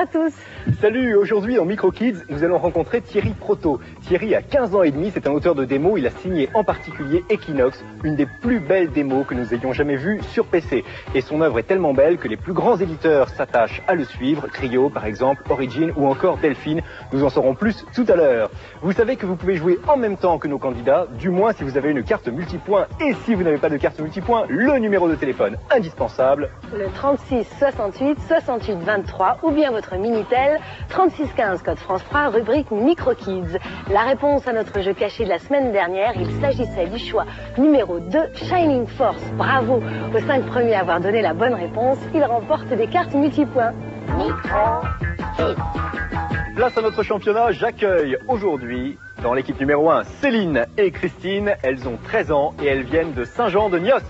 à tous. Salut, aujourd'hui dans Micro Kids, nous allons rencontrer Thierry Proto. Thierry a 15 ans et demi, c'est un auteur de démos, il a signé en particulier Equinox, une des plus belles démos que nous ayons jamais vues sur PC. Et son œuvre est tellement belle que les plus grands éditeurs s'attachent à le suivre, Cryo par exemple, Origin ou encore Delphine. Nous en saurons plus tout à l'heure. Vous savez que vous pouvez jouer en même temps que nos candidats, du moins si vous avez une carte multipoint, et si vous n'avez pas de carte multipoint, le numéro de téléphone indispensable. Le 36 68 68 23 ou bien votre Minitel 36 15 code France 3 rubrique Micro Kids. La réponse à notre jeu caché de la semaine dernière, il s'agissait du choix numéro 2 Shining Force. Bravo aux 5 premiers à avoir donné la bonne réponse. Ils remportent des cartes multipoints. Micro Kids. Place à notre championnat, j'accueille aujourd'hui dans l'équipe numéro 1 Céline et Christine. Elles ont 13 ans et elles viennent de Saint-Jean-de-Niort.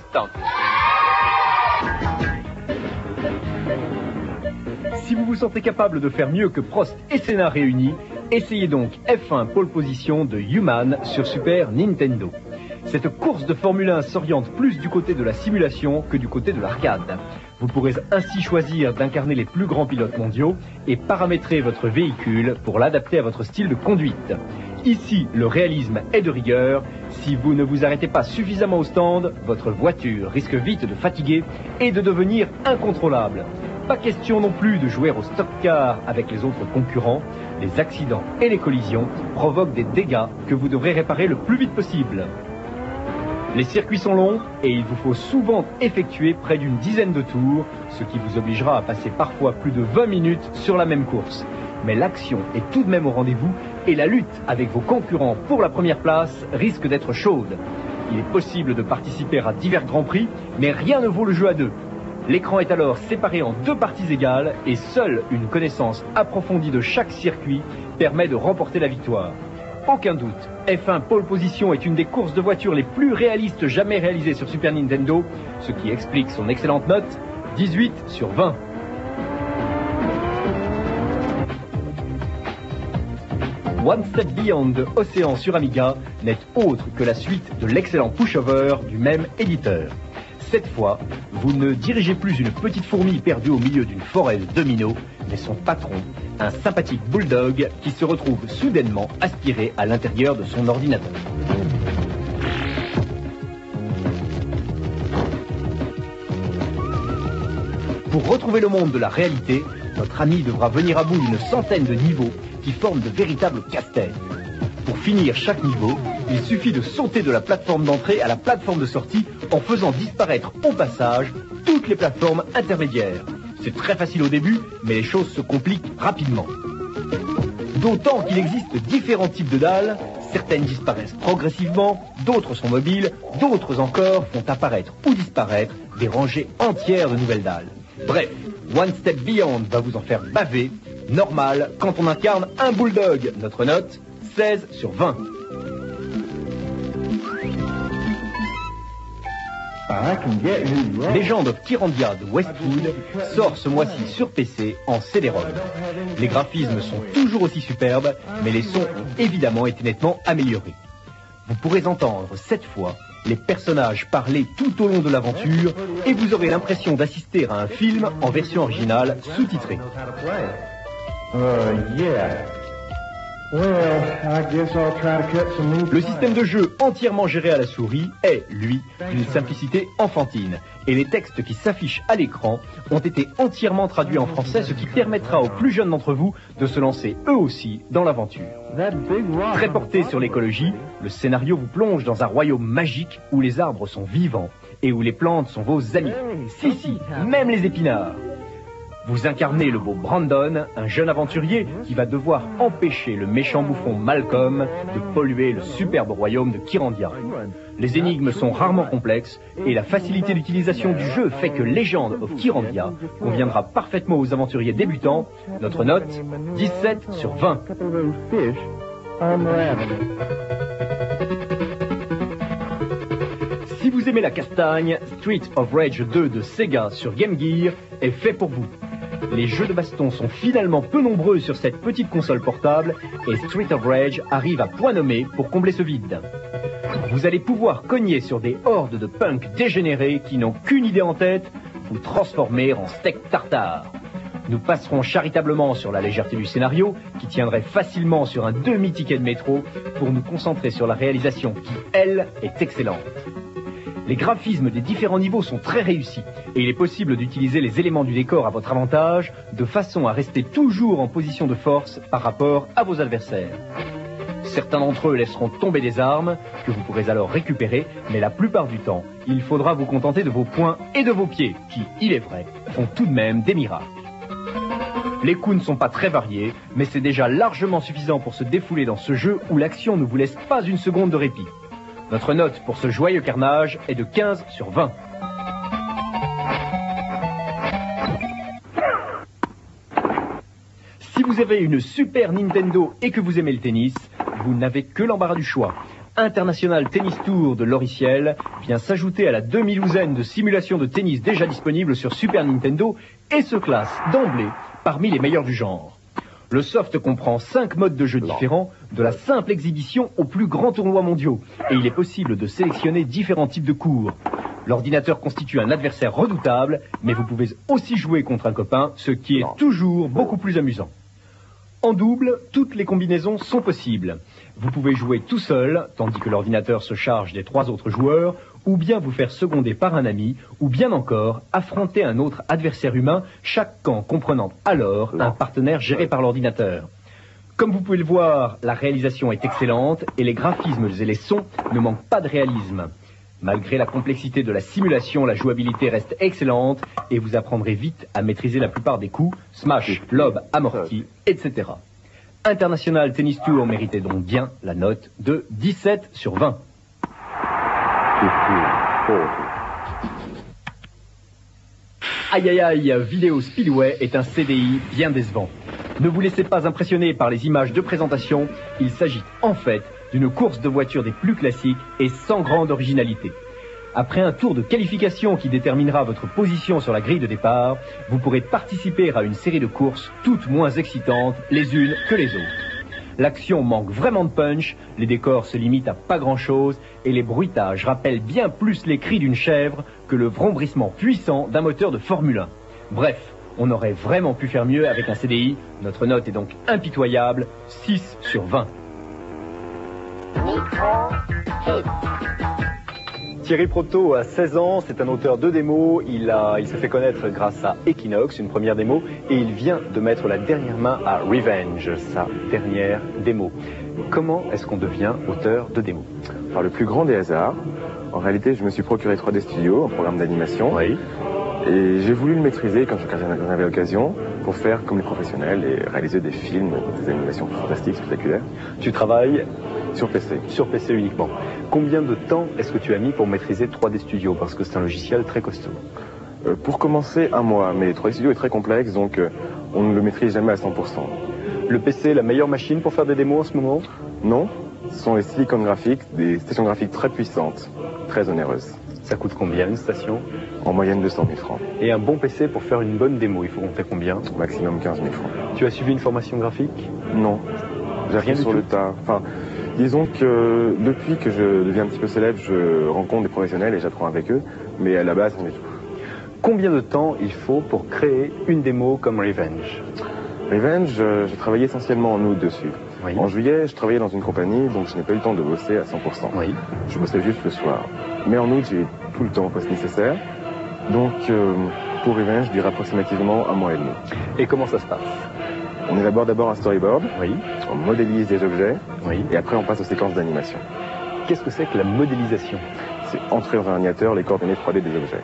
Si vous vous sentez capable de faire mieux que Prost et Senna réunis, essayez donc F1 pole position de Human sur Super Nintendo. Cette course de Formule 1 s'oriente plus du côté de la simulation que du côté de l'arcade. Vous pourrez ainsi choisir d'incarner les plus grands pilotes mondiaux et paramétrer votre véhicule pour l'adapter à votre style de conduite. Ici, le réalisme est de rigueur. Si vous ne vous arrêtez pas suffisamment au stand, votre voiture risque vite de fatiguer et de devenir incontrôlable. Pas question non plus de jouer au stock car avec les autres concurrents. Les accidents et les collisions provoquent des dégâts que vous devrez réparer le plus vite possible. Les circuits sont longs et il vous faut souvent effectuer près d'une dizaine de tours, ce qui vous obligera à passer parfois plus de 20 minutes sur la même course. Mais l'action est tout de même au rendez-vous et la lutte avec vos concurrents pour la première place risque d'être chaude. Il est possible de participer à divers grands prix, mais rien ne vaut le jeu à deux. L'écran est alors séparé en deux parties égales et seule une connaissance approfondie de chaque circuit permet de remporter la victoire. Aucun doute, F1 Pole Position est une des courses de voitures les plus réalistes jamais réalisées sur Super Nintendo, ce qui explique son excellente note, 18 sur 20. One Step Beyond de Océan sur Amiga n'est autre que la suite de l'excellent Pushover du même éditeur. Cette fois, vous ne dirigez plus une petite fourmi perdue au milieu d'une forêt de dominos, mais son patron, un sympathique bulldog qui se retrouve soudainement aspiré à l'intérieur de son ordinateur. Pour retrouver le monde de la réalité, notre ami devra venir à bout d'une centaine de niveaux qui forment de véritables casse-têtes. Pour finir chaque niveau, il suffit de sauter de la plateforme d'entrée à la plateforme de sortie en faisant disparaître au passage toutes les plateformes intermédiaires. C'est très facile au début, mais les choses se compliquent rapidement. D'autant qu'il existe différents types de dalles, certaines disparaissent progressivement, d'autres sont mobiles, d'autres encore font apparaître ou disparaître des rangées entières de nouvelles dalles. Bref, One Step Beyond va vous en faire baver, normal quand on incarne un bulldog. Notre note, 16 sur 20. Legend of Kyrandia de Westwood sort ce mois-ci sur PC en CD-ROM. Les graphismes sont toujours aussi superbes, mais les sons ont évidemment été nettement améliorés. Vous pourrez entendre cette fois les personnages parler tout au long de l'aventure et vous aurez l'impression d'assister à un film en version originale sous-titrée. Le système de jeu entièrement géré à la souris est, lui, d'une simplicité enfantine. Et les textes qui s'affichent à l'écran ont été entièrement traduits en français, ce qui permettra aux plus jeunes d'entre vous de se lancer eux aussi dans l'aventure. Très porté sur l'écologie, le scénario vous plonge dans un royaume magique où les arbres sont vivants et où les plantes sont vos amis. Si, même les épinards. Vous incarnez le beau Brandon, un jeune aventurier qui va devoir empêcher le méchant bouffon Malcolm de polluer le superbe royaume de Kyrandia. Les énigmes sont rarement complexes et la facilité d'utilisation du jeu fait que Legend of Kyrandia conviendra parfaitement aux aventuriers débutants. Notre note, 17 sur 20. Si vous aimez la castagne, Street of Rage 2 de Sega sur Game Gear est fait pour vous. Les jeux de baston sont finalement peu nombreux sur cette petite console portable et Street of Rage arrive à point nommé pour combler ce vide. Vous allez pouvoir cogner sur des hordes de punks dégénérés qui n'ont qu'une idée en tête, vous transformer en steak tartare. Nous passerons charitablement sur la légèreté du scénario, qui tiendrait facilement sur un demi-ticket de métro, pour nous concentrer sur la réalisation qui, elle, est excellente. Les graphismes des différents niveaux sont très réussis, et il est possible d'utiliser les éléments du décor à votre avantage, de façon à rester toujours en position de force par rapport à vos adversaires. Certains d'entre eux laisseront tomber des armes, que vous pourrez alors récupérer, mais la plupart du temps, il faudra vous contenter de vos poings et de vos pieds, qui, il est vrai, font tout de même des miracles. Les coups ne sont pas très variés, mais c'est déjà largement suffisant pour se défouler dans ce jeu où l'action ne vous laisse pas une seconde de répit. Notre note pour ce joyeux carnage est de 15 sur 20. Si vous avez une Super Nintendo et que vous aimez le tennis, vous n'avez que l'embarras du choix. International Tennis Tour de Loriciel vient s'ajouter à la demi-douzaine de simulations de tennis déjà disponibles sur Super Nintendo et se classe d'emblée parmi les meilleurs du genre. Le soft comprend 5 modes de jeu différents, de la simple exhibition aux plus grands tournois mondiaux, et il est possible de sélectionner différents types de cours. L'ordinateur constitue un adversaire redoutable, mais vous pouvez aussi jouer contre un copain, ce qui est toujours beaucoup plus amusant. En double, toutes les combinaisons sont possibles. Vous pouvez jouer tout seul, tandis que l'ordinateur se charge des 3 autres joueurs, ou bien vous faire seconder par un ami, ou bien encore affronter un autre adversaire humain, chaque camp comprenant alors un partenaire géré par l'ordinateur. Comme vous pouvez le voir, la réalisation est excellente et les graphismes et les sons ne manquent pas de réalisme. Malgré la complexité de la simulation, la jouabilité reste excellente et vous apprendrez vite à maîtriser la plupart des coups, smash, lob, amorti, etc. International Tennis Tour méritait donc bien la note de 17 sur 20. Aïe aïe aïe, Vidéo Speedway est un CDI bien décevant. Ne vous laissez pas impressionner par les images de présentation, il s'agit en fait d'une course de voitures des plus classiques et sans grande originalité. Après un tour de qualification qui déterminera votre position sur la grille de départ, vous pourrez participer à une série de courses toutes moins excitantes les unes que les autres. L'action manque vraiment de punch, les décors se limitent à pas grand-chose et les bruitages rappellent bien plus les cris d'une chèvre que le vrombrissement puissant d'un moteur de Formule 1. Bref, on aurait vraiment pu faire mieux avec un CDI. Notre note est donc impitoyable, 6 sur 20. Thierry Proto a 16 ans, c'est un auteur de démos, il s'est fait connaître grâce à Equinox, une première démo, et il vient de mettre la dernière main à Revenge, sa dernière démo. Comment est-ce qu'on devient auteur de démos? Par le plus grand des hasards. En réalité, je me suis procuré 3D Studio, un programme d'animation, Oui. et j'ai voulu le maîtriser quand j'en avais l'occasion pour faire comme les professionnels et réaliser des films, des animations fantastiques, spectaculaires. Tu travailles Sur PC. sur PC uniquement. Combien de temps est-ce que tu as mis pour maîtriser 3D Studio? Parce que c'est un logiciel très costaud. Pour commencer, 1 mois, mais 3D Studio est très complexe, donc on ne le maîtrise jamais à 100%. Le PC est la meilleure machine pour faire des démos en ce moment? Non, ce sont les Silicon Graphics, des stations graphiques très puissantes, très onéreuses. Ça coûte combien une station? En moyenne 200 000 francs. Et un bon PC pour faire une bonne démo, il faut compter combien? Maximum 15 000 francs. Tu as suivi une formation graphique? Non, j'ai Rien appris du sur tout. le tas. Enfin, disons que depuis que je deviens un petit peu célèbre, je rencontre des professionnels et j'apprends avec eux, mais à la base, rien du tout. Combien de temps il faut pour créer une démo comme Revenge? Revenge, j'ai travaillé essentiellement en août dessus. Oui. En juillet, je travaillais dans une compagnie, donc je n'ai pas eu le temps de bosser à 100%. Oui. Je bossais juste le soir. Mais en août, j'ai eu tout le temps poste nécessaire. Donc, pour Revenge, je dirais approximativement 1 mois et demi. Et comment ça se passe? On élabore d'abord un storyboard, Oui. on modélise des objets, Oui. et après on passe aux séquences d'animation. Qu'est-ce que c'est que la modélisation? C'est entrer dans un ordinateur les coordonnées 3D des objets.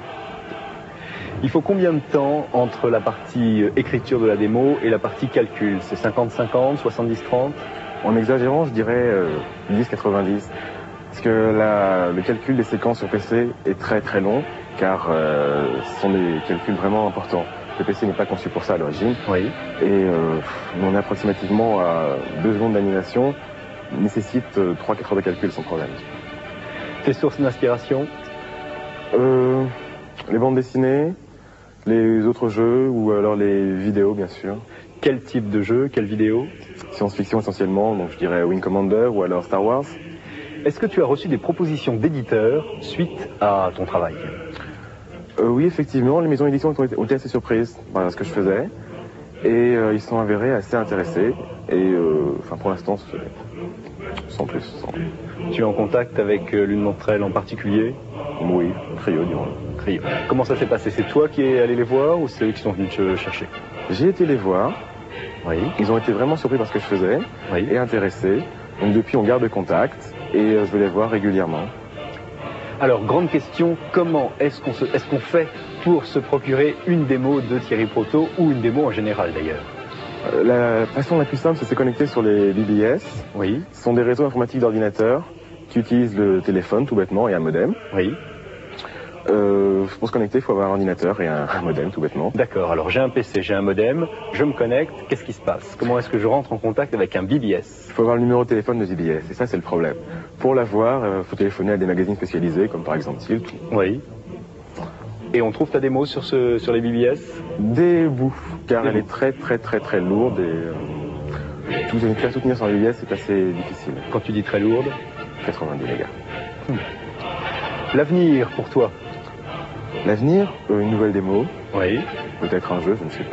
Il faut combien de temps entre la partie écriture de la démo et la partie calcul? C'est 50-50, 70-30? En exagérant, je dirais 10-90. Parce que le calcul des séquences sur PC est très très long, car ce sont des calculs vraiment importants. Le PC n'est pas conçu pour ça à l'origine. Oui. Et on est approximativement à 2 secondes d'animation, nécessite 3-4 heures de calcul sans problème. Tes sources d'inspiration? Les bandes dessinées, les autres jeux ou alors les vidéos bien sûr. Quel type de jeu? Quelle vidéo? Science-fiction essentiellement, donc je dirais Wing Commander ou alors Star Wars. Est-ce que tu as reçu des propositions d'éditeurs suite à ton travail? Oui, effectivement, les maisons d'édition ont été assez surprises par ce que je faisais. Et ils sont avérés assez intéressés. Et pour l'instant, sans plus. Tu es en contact avec l'une d'entre elles en particulier? Oui, Trio, disons. Trio. Comment ça s'est passé? C'est toi qui es allé les voir ou c'est eux qui sont venus te chercher? J'ai été les voir. Oui. Ils ont été vraiment surpris par ce que je faisais. Oui. Et intéressés. Donc depuis, on garde contact et je vais les voir régulièrement. Alors, grande question, comment est-ce qu'on fait pour se procurer une démo de Thierry Proto ou une démo en général d'ailleurs? La façon la plus simple, c'est de se connecter sur les BBS. Oui. Ce sont des réseaux informatiques d'ordinateurs qui utilisent le téléphone tout bêtement et un modem. Oui. Pour se connecter, il faut avoir un ordinateur et un modem tout bêtement. D'accord, alors j'ai un PC, j'ai un modem, je me connecte, qu'est-ce qui se passe? Comment est-ce que je rentre en contact avec un BBS? Il faut avoir le numéro de téléphone de BBS et ça c'est le problème. Pour l'avoir, il faut téléphoner à des magazines spécialisés comme par exemple Tilt. Oui. Et on trouve ta démo sur les BBS? Des bouts, car elle est très lourde et faire soutenir sur un BBS c'est assez difficile. Quand tu dis très lourde? 90 les gars. L'avenir pour toi? L'avenir, une nouvelle démo. Oui. Peut-être un jeu, je ne sais pas.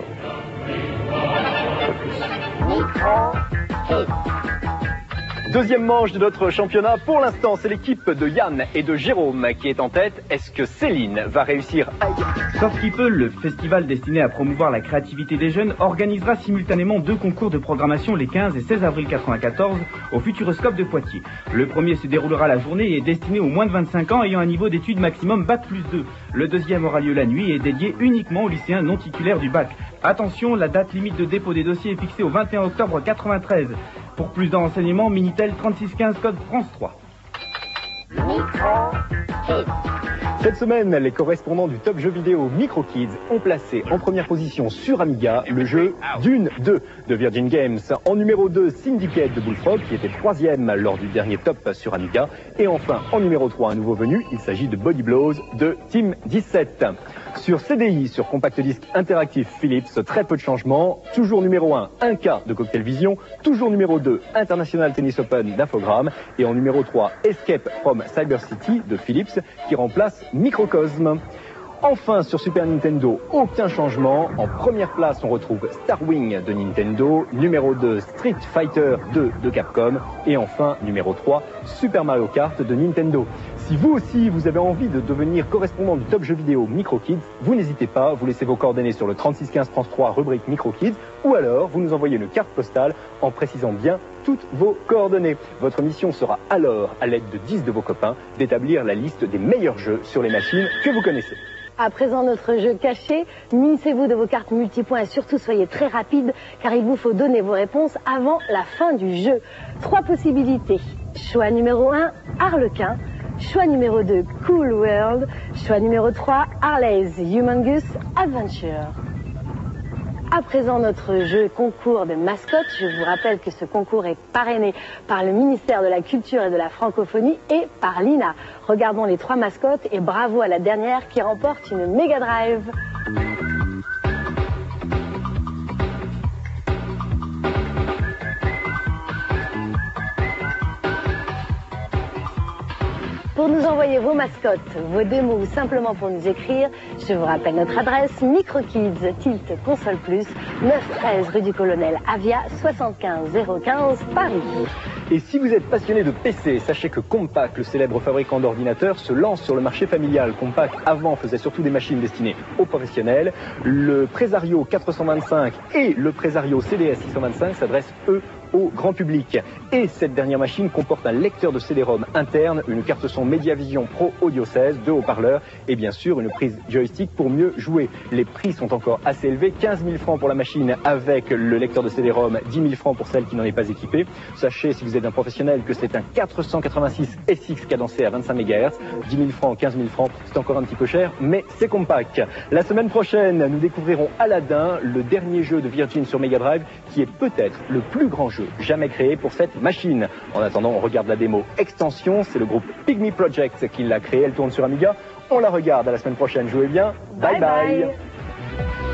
Pas plus. Deuxième manche de notre championnat. Pour l'instant, c'est l'équipe de Yann et de Jérôme qui est en tête. Est-ce que Céline va réussir à... Sauf qu'il peut, le festival destiné à promouvoir la créativité des jeunes organisera simultanément 2 concours de programmation les 15 et 16 avril 1994 au Futuroscope de Poitiers. Le premier se déroulera la journée et est destiné aux moins de 25 ans ayant un niveau d'études maximum Bac+2. Le deuxième aura lieu la nuit et est dédié uniquement aux lycéens non titulaires du bac. Attention, la date limite de dépôt des dossiers est fixée au 21 octobre 1993. Pour plus de renseignements, Minitel 3615 code France 3. Cette semaine, les correspondants du top jeu vidéo MicroKids ont placé en première position sur Amiga le jeu Dune 2 de Virgin Games. En numéro 2, Syndicate de Bullfrog qui était 3e lors du dernier top sur Amiga. Et enfin, en numéro 3, un nouveau venu, il s'agit de Body Blows de Team 17. Sur CDI, sur Compact Disc Interactif Philips, très peu de changements. Toujours numéro 1, 1K de Cocktail Vision. Toujours numéro 2, International Tennis Open d'Infogrames. Et en numéro 3, Escape from Cyber City de Philips qui remplace Microcosm. Enfin, sur Super Nintendo, aucun changement. En première place, on retrouve Star Wing de Nintendo. Numéro 2, Street Fighter 2 de Capcom. Et enfin, numéro 3, Super Mario Kart de Nintendo. Si vous aussi, vous avez envie de devenir correspondant du top jeu vidéo MicroKids, vous n'hésitez pas, vous laissez vos coordonnées sur le 3615 France 3 rubrique MicroKids, ou alors vous nous envoyez une carte postale en précisant bien toutes vos coordonnées. Votre mission sera alors, à l'aide de 10 de vos copains, d'établir la liste des meilleurs jeux sur les machines que vous connaissez. À présent, notre jeu caché. Munissez-vous de vos cartes multipoints et surtout soyez très rapides car il vous faut donner vos réponses avant la fin du jeu. 3 possibilités. Choix numéro 1, Harlequin. Choix numéro 2, Cool World. Choix numéro 3, Harley's Humongous Adventure. À présent, notre jeu concours de mascottes. Je vous rappelle que ce concours est parrainé par le ministère de la Culture et de la Francophonie et par l'INA. Regardons les 3 mascottes et bravo à la dernière qui remporte une Mega Drive. Pour nous envoyer vos mascottes, vos démos ou simplement pour nous écrire, je vous rappelle notre adresse MicroKids Tilt Console Plus, 913 rue du Colonel Avia, 75 015 Paris. Et si vous êtes passionné de PC, sachez que Compaq, le célèbre fabricant d'ordinateurs, se lance sur le marché familial. Compaq, avant, faisait surtout des machines destinées aux professionnels. Le Presario 425 et le Presario CDS 625 s'adressent, eux, au grand public. Et cette dernière machine comporte un lecteur de CD-ROM interne, une carte son Mediavision Pro Audio 16, 2 haut-parleurs et bien sûr une prise joystick pour mieux jouer. Les prix sont encore assez élevés, 15 000 francs pour la machine avec le lecteur de CD-ROM, 10 000 francs pour celle qui n'en est pas équipée. Sachez, si vous êtes un professionnel, que c'est un 486 SX cadencé à 25 MHz, 10 000 francs, 15 000 francs, c'est encore un petit peu cher, mais c'est Compaq. La semaine prochaine, nous découvrirons Aladdin, le dernier jeu de Virgin sur Mega Drive, qui est peut-être le plus grand jeu jamais créé pour cette machine. En attendant, on regarde la démo Extension, c'est le groupe Pygmy Project qui l'a créée, elle tourne sur Amiga. On la regarde à la semaine prochaine, jouez bien, bye bye.